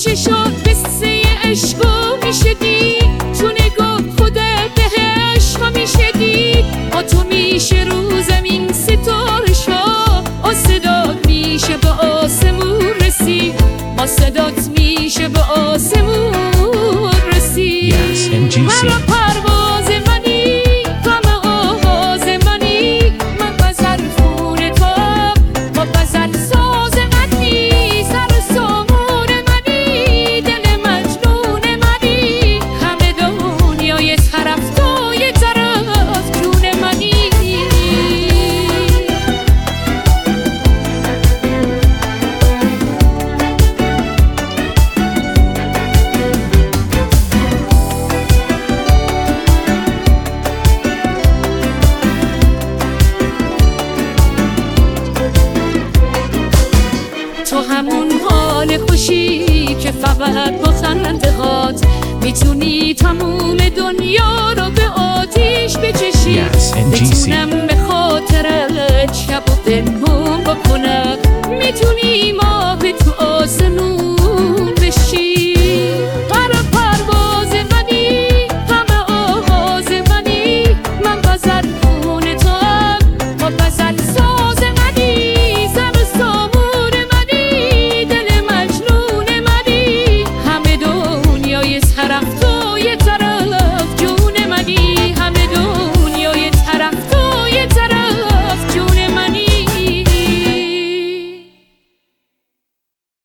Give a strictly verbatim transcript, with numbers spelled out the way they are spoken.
چشات قصه عشق و میشه دید، تو نگاه خودت به عشق میشه دید. با تو میشه رو زمین ستاره شا، با صدات میشه به آسمون رسید، با صدات میشه به آسمون رسید. Yes, M G C. مرا پرواز منی، غم آواز منی، من غزل خون تو، با غزل ساز منی، سر سامون منی، دل مجنون منی، همه دنیای طرف تو یه طرف جون منی. تو همون حال خوشی که فقط با خنده هات میتونی تموم دنیا رو به آتیش بچشی. Yes, M G C. بتونم به خاطرت شب و پنهون بکنم، میتونی ما